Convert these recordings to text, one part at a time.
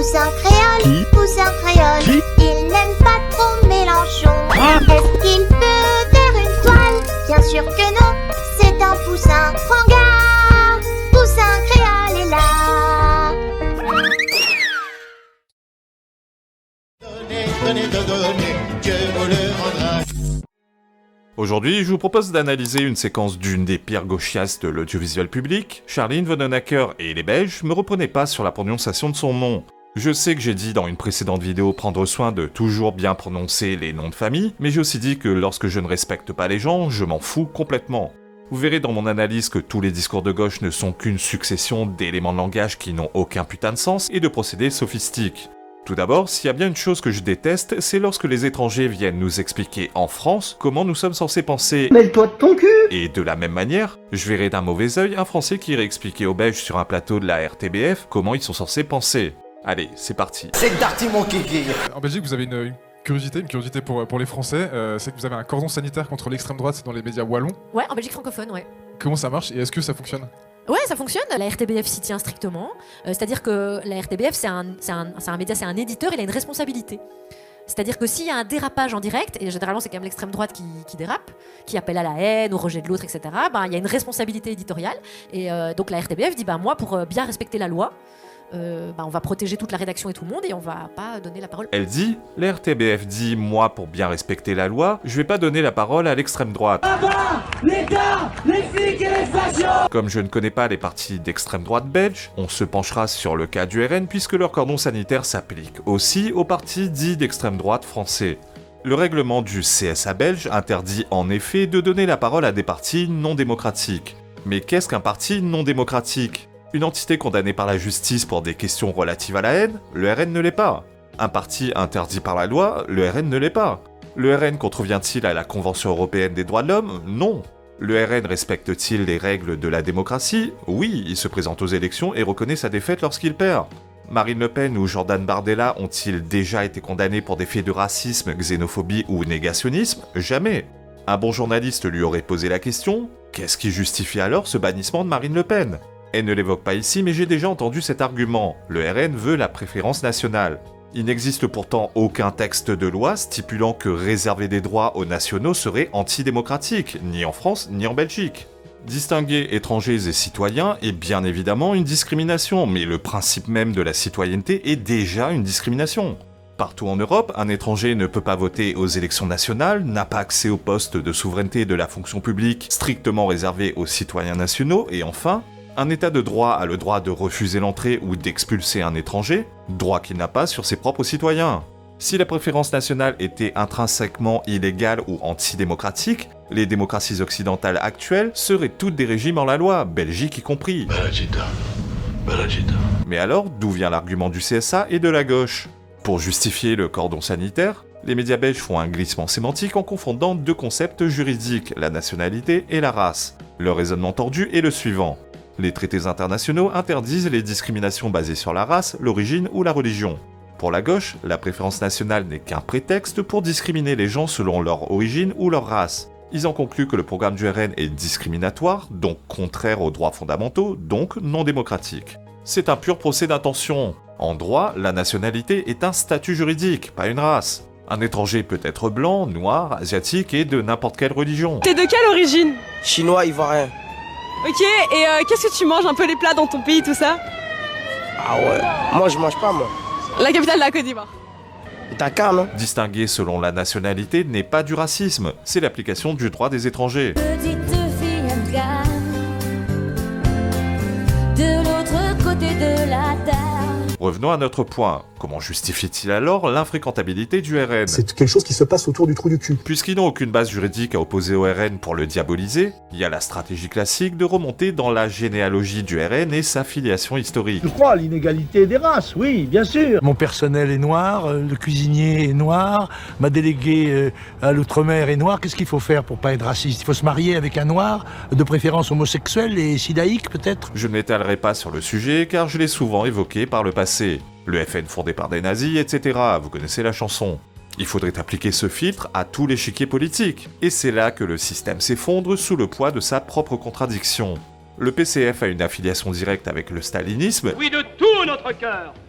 Poussin créole, Qui? poussin créole, Qui? il n'aime pas trop Mélenchon. Ah. Est-ce qu'il peut faire une toile? Bien sûr que non, c'est un poussin. Prends garde, poussin créole est là. Dieu vous le rendra. Aujourd'hui, je vous propose d'analyser une séquence d'une des pires gauchiastes de l'audiovisuel public. Charline Vanhoenacker et les Belges me reprenaient pas sur la prononciation de son nom. Je sais que j'ai dit dans une précédente vidéo prendre soin de toujours bien prononcer les noms de famille, mais j'ai aussi dit que lorsque je ne respecte pas les gens, je m'en fous complètement. Vous verrez dans mon analyse que tous les discours de gauche ne sont qu'une succession d'éléments de langage qui n'ont aucun putain de sens et de procédés sophistiques. Tout d'abord, s'il y a bien une chose que je déteste, c'est lorsque les étrangers viennent nous expliquer en France comment nous sommes censés penser. Mêle-toi de ton cul. Et de la même manière, je verrai d'un mauvais œil un Français qui irait expliquer aux Belges sur un plateau de la RTBF comment ils sont censés penser. Allez, c'est parti. C'est Darty mon kiki. En Belgique, vous avez une curiosité pour les Français, c'est que vous avez un cordon sanitaire contre l'extrême droite dans les médias wallons. Ouais, en Belgique francophone, ouais. Comment ça marche et est-ce que ça fonctionne? Ouais, ça fonctionne. La RTBF s'y tient strictement. C'est-à-dire que la RTBF, c'est un média, c'est un éditeur, il a une responsabilité. C'est-à-dire que s'il y a un dérapage en direct, et généralement c'est quand même l'extrême droite qui dérape, qui appelle à la haine, au rejet de l'autre, etc., ben, il y a une responsabilité éditoriale. Et donc la RTBF dit, ben, moi, pour bien respecter la loi, on va protéger toute la rédaction et tout le monde et on va pas donner la parole. Elle dit, la RTBF dit, moi pour bien respecter la loi, je vais pas donner la parole à l'extrême droite. L'État, les flics et les fachos. Comme je ne connais pas les partis d'extrême droite belge, on se penchera sur le cas du RN puisque leur cordon sanitaire s'applique aussi aux partis dits d'extrême droite français. Le règlement du CSA belge interdit en effet de donner la parole à des partis non démocratiques. Mais qu'est-ce qu'un parti non démocratique ? Une entité condamnée par la justice pour des questions relatives à la haine, le RN ne l'est pas. Un parti interdit par la loi, le RN ne l'est pas. Le RN contrevient-il à la Convention européenne des droits de l'homme ? Non. Le RN respecte-t-il les règles de la démocratie ? Oui, il se présente aux élections et reconnaît sa défaite lorsqu'il perd. Marine Le Pen ou Jordan Bardella ont-ils déjà été condamnés pour des faits de racisme, xénophobie ou négationnisme ? Jamais. Un bon journaliste lui aurait posé la question : qu'est-ce qui justifie alors ce bannissement de Marine Le Pen ? Elle ne l'évoque pas ici, mais j'ai déjà entendu cet argument. Le RN veut la préférence nationale. Il n'existe pourtant aucun texte de loi stipulant que réserver des droits aux nationaux serait antidémocratique, ni en France, ni en Belgique. Distinguer étrangers et citoyens est bien évidemment une discrimination, mais le principe même de la citoyenneté est déjà une discrimination. Partout en Europe, un étranger ne peut pas voter aux élections nationales, n'a pas accès aux postes de souveraineté de la fonction publique strictement réservés aux citoyens nationaux, et enfin, un état de droit a le droit de refuser l'entrée ou d'expulser un étranger, droit qu'il n'a pas sur ses propres citoyens. Si la préférence nationale était intrinsèquement illégale ou antidémocratique, les démocraties occidentales actuelles seraient toutes des régimes en la loi, Belgique y compris. Mais alors, d'où vient l'argument du CSA et de la gauche ? Pour justifier le cordon sanitaire, les médias belges font un glissement sémantique en confondant deux concepts juridiques, la nationalité et la race. Le raisonnement tordu est le suivant. Les traités internationaux interdisent les discriminations basées sur la race, l'origine ou la religion. Pour la gauche, la préférence nationale n'est qu'un prétexte pour discriminer les gens selon leur origine ou leur race. Ils en concluent que le programme du RN est discriminatoire, donc contraire aux droits fondamentaux, donc non démocratique. C'est un pur procès d'intention. En droit, la nationalité est un statut juridique, pas une race. Un étranger peut être blanc, noir, asiatique et de n'importe quelle religion. T'es de quelle origine? Chinois, ivoirien. Ok, et qu'est-ce que tu manges un peu les plats dans ton pays, tout ça? Ah ouais. Moi, je mange pas, moi. La capitale de la Côte d'Ivoire. Dakar, non? Distinguer selon la nationalité n'est pas du racisme, c'est l'application du droit des étrangers. Petite fille afghane, de l'autre côté de la terre. Revenons à notre point. Comment justifie-t-il alors l'infréquentabilité du RN ? C'est quelque chose qui se passe autour du trou du cul. Puisqu'ils n'ont aucune base juridique à opposer au RN pour le diaboliser, il y a la stratégie classique de remonter dans la généalogie du RN et sa filiation historique. Je crois à l'inégalité des races, oui, bien sûr. Mon personnel est noir, le cuisinier est noir, ma déléguée à l'outre-mer est noire. Qu'est-ce qu'il faut faire pour pas être raciste ? Il faut se marier avec un noir, de préférence homosexuel et sidaïque peut-être ? Je ne m'étalerai pas sur le sujet car je l'ai souvent évoqué par le passé. Le FN fondé par des nazis, etc. Vous connaissez la chanson. Il faudrait appliquer ce filtre à tout l'échiquier politique. Et c'est là que le système s'effondre sous le poids de sa propre contradiction. Le PCF a une affiliation directe avec le stalinisme. Oui, de tout notre cœur.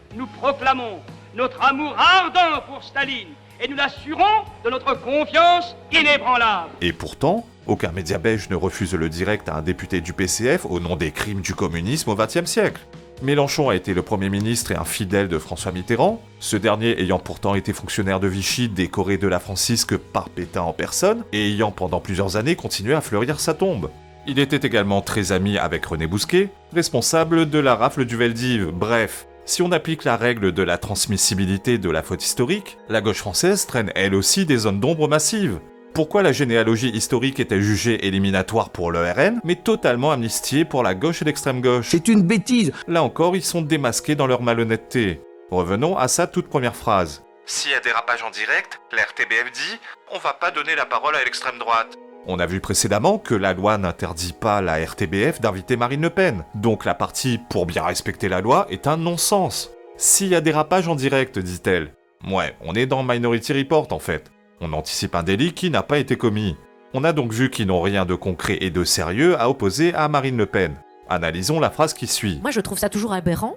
nous proclamons notre amour ardent pour Staline et nous l'assurons de notre confiance inébranlable. Et pourtant, aucun média belge ne refuse le direct à un député du PCF au nom des crimes du communisme au XXe siècle. Mélenchon a été le Premier ministre et un fidèle de François Mitterrand, ce dernier ayant pourtant été fonctionnaire de Vichy décoré de la Francisque par Pétain en personne, et ayant pendant plusieurs années continué à fleurir sa tombe. Il était également très ami avec René Bousquet, responsable de la rafle du Veldiv. Bref, si on applique la règle de la transmissibilité de la faute historique, la gauche française traîne elle aussi des zones d'ombre massives. Pourquoi la généalogie historique était jugée éliminatoire pour le RN, mais totalement amnistiée pour la gauche et l'extrême gauche? C'est une bêtise. Là encore, ils sont démasqués dans leur malhonnêteté. Revenons à sa toute première phrase. S'il y a dérapage en direct, la RTBF dit « on va pas donner la parole à l'extrême droite ». On a vu précédemment que la loi n'interdit pas la RTBF d'inviter Marine Le Pen, donc la partie « pour bien respecter la loi » est un non-sens. S'il y a dérapage en direct, dit-elle. Ouais, on est dans Minority Report en fait. On anticipe un délit qui n'a pas été commis. On a donc vu qu'ils n'ont rien de concret et de sérieux à opposer à Marine Le Pen. Analysons la phrase qui suit. Moi, je trouve ça toujours aberrant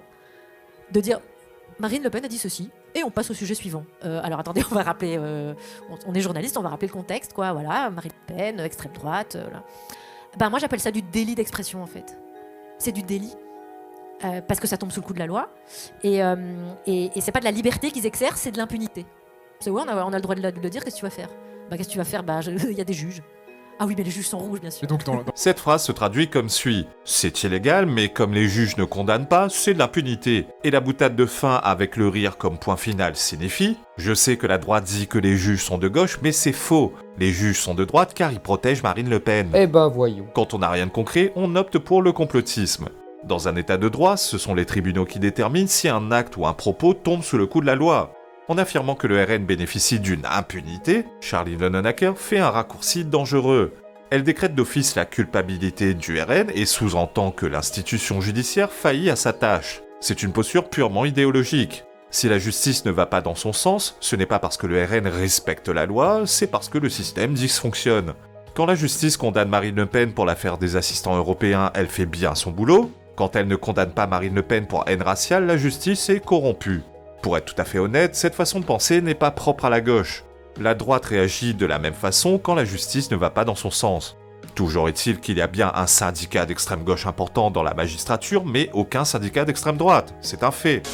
de dire Marine Le Pen a dit ceci, et on passe au sujet suivant. Alors attendez, on va rappeler, on est journaliste, on va rappeler le contexte, quoi. Voilà, Marine Le Pen, extrême droite. Là. Ben moi, j'appelle ça du délit d'expression en fait. C'est du délit. Parce que ça tombe sous le coup de la loi. Et c'est pas de la liberté qu'ils exercent, c'est de l'impunité. C'est ouais, on a le droit de le dire, qu'est-ce que tu vas faire? Bah qu'est-ce que tu vas faire? Bah il y a des juges. Ah oui, mais les juges sont rouges, bien sûr. Et donc, Cette phrase se traduit comme suit. C'est illégal, mais comme les juges ne condamnent pas, c'est de l'impunité. Et la boutade de fin avec le rire comme point final signifie « Je sais que la droite dit que les juges sont de gauche, mais c'est faux. Les juges sont de droite car ils protègent Marine Le Pen. » Eh ben voyons. Quand on n'a rien de concret, on opte pour le complotisme. Dans un état de droit, ce sont les tribunaux qui déterminent si un acte ou un propos tombe sous le coup de la loi. En affirmant que le RN bénéficie d'une impunité, Charlie Vanhoenacker fait un raccourci dangereux. Elle décrète d'office la culpabilité du RN et sous-entend que l'institution judiciaire faillit à sa tâche. C'est une posture purement idéologique. Si la justice ne va pas dans son sens, ce n'est pas parce que le RN respecte la loi, c'est parce que le système dysfonctionne. Quand la justice condamne Marine Le Pen pour l'affaire des assistants européens, elle fait bien son boulot. Quand elle ne condamne pas Marine Le Pen pour haine raciale, la justice est corrompue. Pour être tout à fait honnête, cette façon de penser n'est pas propre à la gauche. La droite réagit de la même façon quand la justice ne va pas dans son sens. Toujours est-il qu'il y a bien un syndicat d'extrême gauche important dans la magistrature, mais aucun syndicat d'extrême droite. C'est un fait.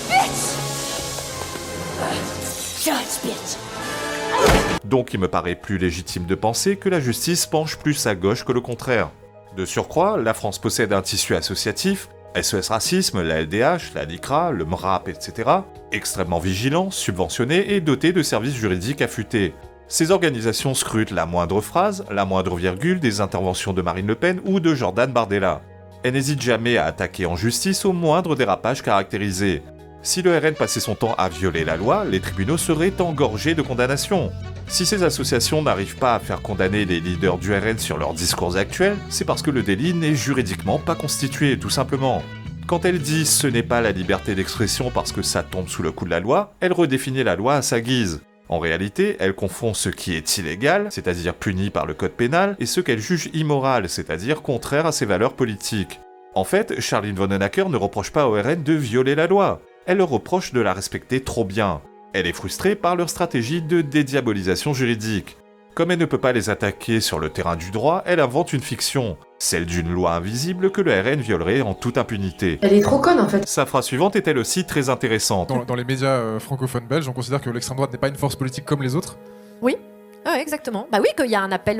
Donc il me paraît plus légitime de penser que la justice penche plus à gauche que le contraire. De surcroît, la France possède un tissu associatif, SOS Racisme, la LDH, la LICRA, le MRAP, etc., extrêmement vigilant, subventionné et doté de services juridiques affûtés. Ces organisations scrutent la moindre phrase, la moindre virgule des interventions de Marine Le Pen ou de Jordan Bardella. Elles n'hésitent jamais à attaquer en justice au moindre dérapage caractérisé. Si le RN passait son temps à violer la loi, les tribunaux seraient engorgés de condamnations. Si ces associations n'arrivent pas à faire condamner les leaders du RN sur leurs discours actuels, c'est parce que le délit n'est juridiquement pas constitué, tout simplement. Quand elles disent ce n'est pas la liberté d'expression parce que ça tombe sous le coup de la loi, elles redéfinissent la loi à sa guise. En réalité, elles confondent ce qui est illégal, c'est-à-dire puni par le code pénal, et ce qu'elles jugent immoral, c'est-à-dire contraire à ses valeurs politiques. En fait, Charline Vanhoenacker ne reproche pas au RN de violer la loi. Elle leur reproche de la respecter trop bien. Elle est frustrée par leur stratégie de dédiabolisation juridique. Comme elle ne peut pas les attaquer sur le terrain du droit, elle invente une fiction, celle d'une loi invisible que le RN violerait en toute impunité. Elle est trop conne en fait. Sa phrase suivante est elle aussi très intéressante. Dans les médias francophones belges, on considère que l'extrême droite n'est pas une force politique comme les autres. Oui. Ouais, exactement. Bah oui, qu'il y a un appel,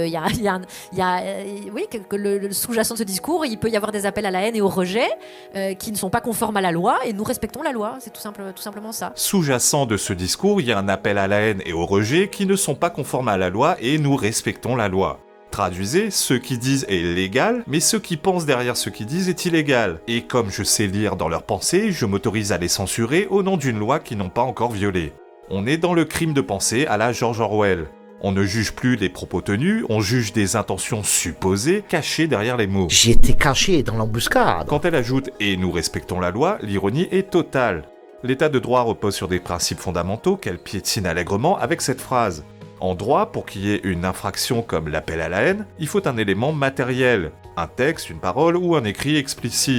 oui, que le sous-jacent de ce discours, il peut y avoir des appels à la haine et au rejet qui ne sont pas conformes à la loi, et nous respectons la loi. C'est tout simplement ça. Sous-jacent de ce discours, il y a un appel à la haine et au rejet qui ne sont pas conformes à la loi, et nous respectons la loi. Traduisez, ce qu'ils disent est légal, mais ce qu'ils pensent derrière ce qu'ils disent est illégal. Et comme je sais lire dans leurs pensées, je m'autorise à les censurer au nom d'une loi qu'ils n'ont pas encore violée. On est dans le crime de pensée à la George Orwell. On ne juge plus les propos tenus, on juge des intentions supposées cachées derrière les mots. J'étais caché dans l'embuscade. Quand elle ajoute « et nous respectons la loi », l'ironie est totale. L'état de droit repose sur des principes fondamentaux qu'elle piétine allègrement avec cette phrase. En droit, pour qu'il y ait une infraction comme l'appel à la haine, il faut un élément matériel, un texte, une parole ou un écrit explicite.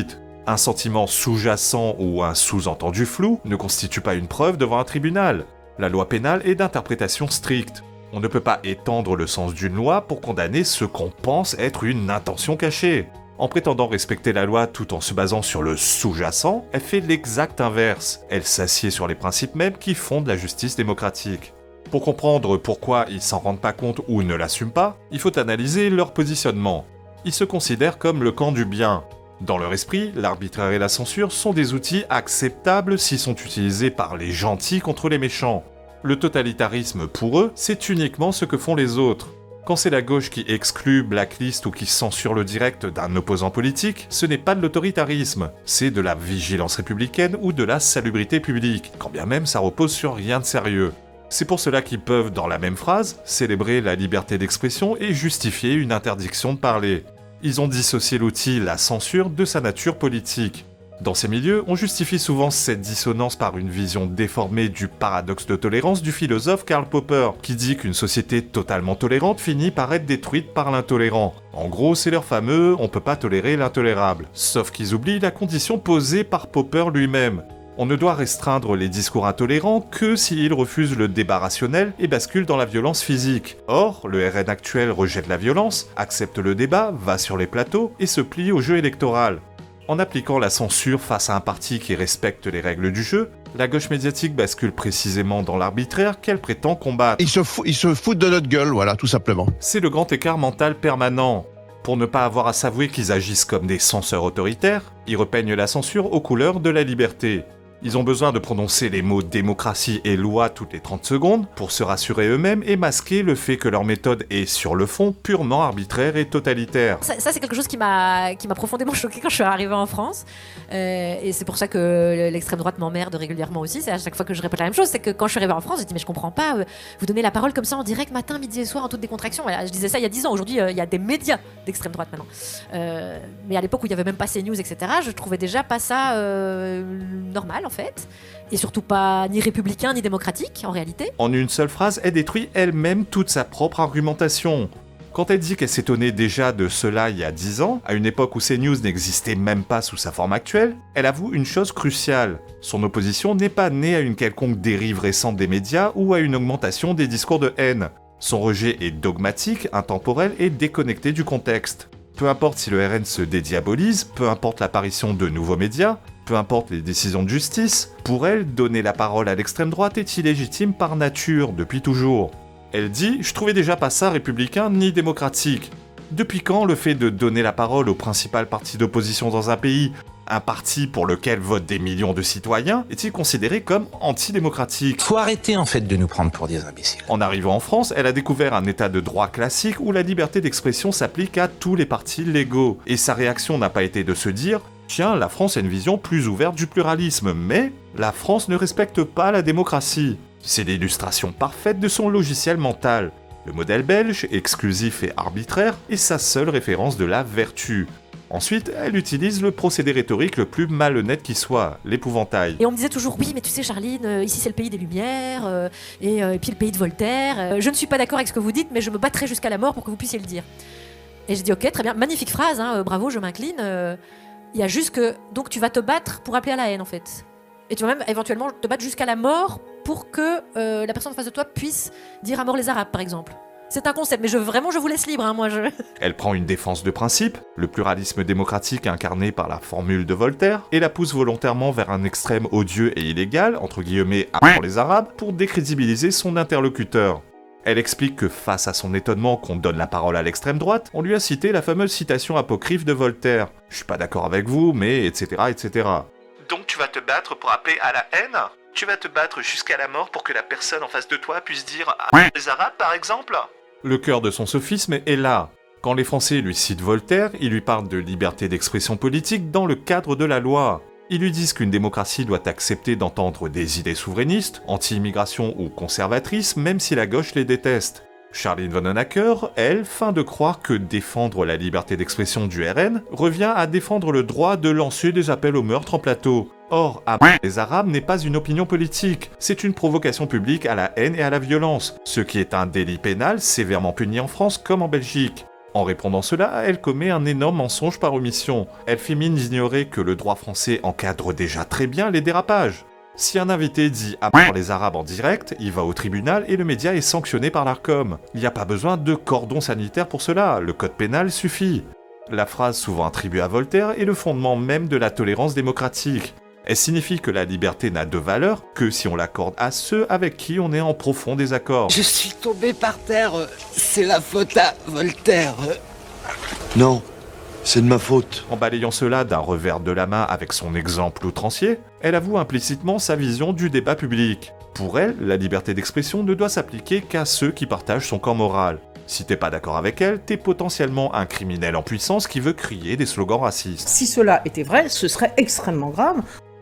Un sentiment sous-jacent ou un sous-entendu flou ne constitue pas une preuve devant un tribunal. La loi pénale est d'interprétation stricte. On ne peut pas étendre le sens d'une loi pour condamner ce qu'on pense être une intention cachée. En prétendant respecter la loi tout en se basant sur le sous-jacent, elle fait l'exact inverse. Elle s'assied sur les principes mêmes qui fondent la justice démocratique. Pour comprendre pourquoi ils s'en rendent pas compte ou ne l'assument pas, il faut analyser leur positionnement. Ils se considèrent comme le camp du bien. Dans leur esprit, l'arbitraire et la censure sont des outils acceptables s'ils sont utilisés par les gentils contre les méchants. Le totalitarisme, pour eux, c'est uniquement ce que font les autres. Quand c'est la gauche qui exclut, blacklist ou qui censure le direct d'un opposant politique, ce n'est pas de l'autoritarisme, c'est de la vigilance républicaine ou de la salubrité publique, quand bien même ça repose sur rien de sérieux. C'est pour cela qu'ils peuvent, dans la même phrase, célébrer la liberté d'expression et justifier une interdiction de parler. Ils ont dissocié l'outil, la censure, de sa nature politique. Dans ces milieux, on justifie souvent cette dissonance par une vision déformée du paradoxe de tolérance du philosophe Karl Popper, qui dit qu'une société totalement tolérante finit par être détruite par l'intolérant. En gros, c'est leur fameux « on peut pas tolérer l'intolérable ». Sauf qu'ils oublient la condition posée par Popper lui-même. On ne doit restreindre les discours intolérants que s'ils refusent le débat rationnel et basculent dans la violence physique. Or, le RN actuel rejette la violence, accepte le débat, va sur les plateaux et se plie au jeu électoral. En appliquant la censure face à un parti qui respecte les règles du jeu, la gauche médiatique bascule précisément dans l'arbitraire qu'elle prétend combattre. Ils se foutent de notre gueule, voilà, tout simplement. C'est le grand écart mental permanent. Pour ne pas avoir à s'avouer qu'ils agissent comme des censeurs autoritaires, ils repeignent la censure aux couleurs de la liberté. Ils ont besoin de prononcer les mots démocratie et loi toutes les 30 secondes pour se rassurer eux-mêmes et masquer le fait que leur méthode est, sur le fond, purement arbitraire et totalitaire. Ça c'est quelque chose qui m'a profondément choquée quand je suis arrivée en France. Et c'est pour ça que l'extrême droite m'emmerde régulièrement aussi. C'est à chaque fois que je répète la même chose. C'est que quand je suis arrivée en France, j'ai dit mais je comprends pas, vous donnez la parole comme ça en direct, matin, midi et soir, en toute décontraction. Voilà, je disais ça il y a 10 ans. Aujourd'hui, il y a des médias d'extrême droite maintenant. Mais à l'époque où il y avait même pas CNews, etc., je trouvais déjà pas ça normal en fait. Et surtout pas ni républicain ni démocratique en réalité. En une seule phrase, elle détruit elle-même toute sa propre argumentation. Quand elle dit qu'elle s'étonnait déjà de cela il y a 10 ans, à une époque où CNews n'existait même pas sous sa forme actuelle, elle avoue une chose cruciale. Son opposition n'est pas née à une quelconque dérive récente des médias ou à une augmentation des discours de haine. Son rejet est dogmatique, intemporel et déconnecté du contexte. Peu importe si le RN se dédiabolise, peu importe l'apparition de nouveaux médias, peu importe les décisions de justice, pour elle, donner la parole à l'extrême droite est illégitime par nature, depuis toujours. Elle dit « Je trouvais déjà pas ça républicain ni démocratique ». Depuis quand le fait de donner la parole au principal parti d'opposition dans un pays, un parti pour lequel votent des millions de citoyens, est-il considéré comme antidémocratique ? Faut arrêter en fait de nous prendre pour des imbéciles. En arrivant en France, elle a découvert un état de droit classique où la liberté d'expression s'applique à tous les partis légaux. Et sa réaction n'a pas été de se dire « Tiens, la France a une vision plus ouverte du pluralisme, mais la France ne respecte pas la démocratie ». C'est l'illustration parfaite de son logiciel mental. Le modèle belge, exclusif et arbitraire, est sa seule référence de la vertu. Ensuite, elle utilise le procédé rhétorique le plus malhonnête qui soit, l'épouvantail. Et on me disait toujours, oui, mais tu sais Charline, ici c'est le pays des Lumières, et puis le pays de Voltaire. Je ne suis pas d'accord avec ce que vous dites, mais je me battrai jusqu'à la mort pour que vous puissiez le dire. Et j'ai dit, ok, très bien, magnifique phrase, hein, bravo, je m'incline. Il y a juste que, donc tu vas te battre pour appeler à la haine en fait. Et tu vas même éventuellement te battre jusqu'à la mort pour que la personne en face de toi puisse dire à mort les Arabes par exemple. C'est un concept, mais je vous laisse libre, hein, moi je... Elle prend une défense de principe, le pluralisme démocratique incarné par la formule de Voltaire, et la pousse volontairement vers un extrême odieux et illégal, entre guillemets, pour les Arabes, pour décrédibiliser son interlocuteur. Elle explique que face à son étonnement qu'on donne la parole à l'extrême droite, on lui a cité la fameuse citation apocryphe de Voltaire. « Je suis pas d'accord avec vous, mais etc. etc. » Donc tu vas te battre pour appeler à la haine ? Tu vas te battre jusqu'à la mort pour que la personne en face de toi puisse dire « Ah, les Arabes par exemple ?» Le cœur de son sophisme est là. Quand les Français lui citent Voltaire, ils lui parlent de liberté d'expression politique dans le cadre de la loi. Ils lui disent qu'une démocratie doit accepter d'entendre des idées souverainistes, anti-immigration ou conservatrices, même si la gauche les déteste. Charline Vanhoenacker, elle, feint de croire que défendre la liberté d'expression du RN revient à défendre le droit de lancer des appels au meurtre en plateau. Or, appeler les Arabes n'est pas une opinion politique, c'est une provocation publique à la haine et à la violence, ce qui est un délit pénal sévèrement puni en France comme en Belgique. En répondant cela, elle commet un énorme mensonge par omission. Elle fait mine d'ignorer que le droit français encadre déjà très bien les dérapages. Si un invité dit « à mort les Arabes » en direct, il va au tribunal et le média est sanctionné par l'Arcom. Il n'y a pas besoin de cordon sanitaire pour cela, le code pénal suffit. La phrase souvent attribuée à Voltaire est le fondement même de la tolérance démocratique. Elle signifie que la liberté n'a de valeur que si on l'accorde à ceux avec qui on est en profond désaccord. Je suis tombé par terre, c'est la faute à Voltaire. Non, c'est de ma faute. En balayant cela d'un revers de la main avec son exemple outrancier, elle avoue implicitement sa vision du débat public. Pour elle, la liberté d'expression ne doit s'appliquer qu'à ceux qui partagent son camp moral. Si t'es pas d'accord avec elle, t'es potentiellement un criminel en puissance qui veut crier des slogans racistes. Si cela était vrai, ce serait extrêmement grave.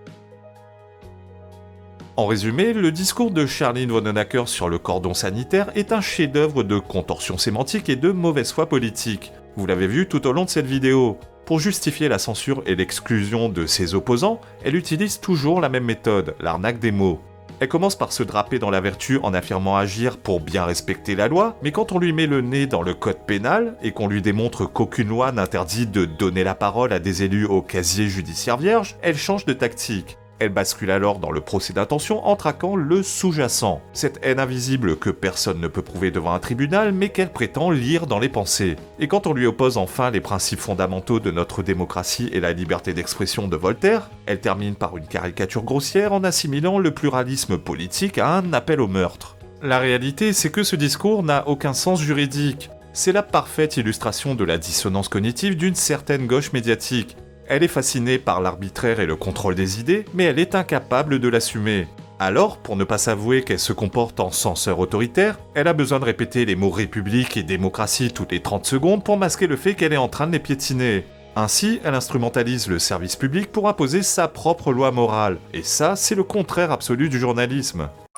En résumé, le discours de Charline Vanhoenacker sur le cordon sanitaire est un chef-d'œuvre de contorsion sémantique et de mauvaise foi politique. Vous l'avez vu tout au long de cette vidéo. Pour justifier la censure et l'exclusion de ses opposants, elle utilise toujours la même méthode, l'arnaque des mots. Elle commence par se draper dans la vertu en affirmant agir pour bien respecter la loi, mais quand on lui met le nez dans le code pénal et qu'on lui démontre qu'aucune loi n'interdit de donner la parole à des élus au casier judiciaire vierge, elle change de tactique. Elle bascule alors dans le procès d'intention en traquant le sous-jacent, cette haine invisible que personne ne peut prouver devant un tribunal mais qu'elle prétend lire dans les pensées. Et quand on lui oppose enfin les principes fondamentaux de notre démocratie et la liberté d'expression de Voltaire, elle termine par une caricature grossière en assimilant le pluralisme politique à un appel au meurtre. La réalité, c'est que ce discours n'a aucun sens juridique. C'est la parfaite illustration de la dissonance cognitive d'une certaine gauche médiatique. Elle est fascinée par l'arbitraire et le contrôle des idées, mais elle est incapable de l'assumer. Alors, pour ne pas s'avouer qu'elle se comporte en censeur autoritaire, elle a besoin de répéter les mots république et démocratie toutes les 30 secondes pour masquer le fait qu'elle est en train de les piétiner. Ainsi, elle instrumentalise le service public pour imposer sa propre loi morale. Et ça, c'est le contraire absolu du journalisme.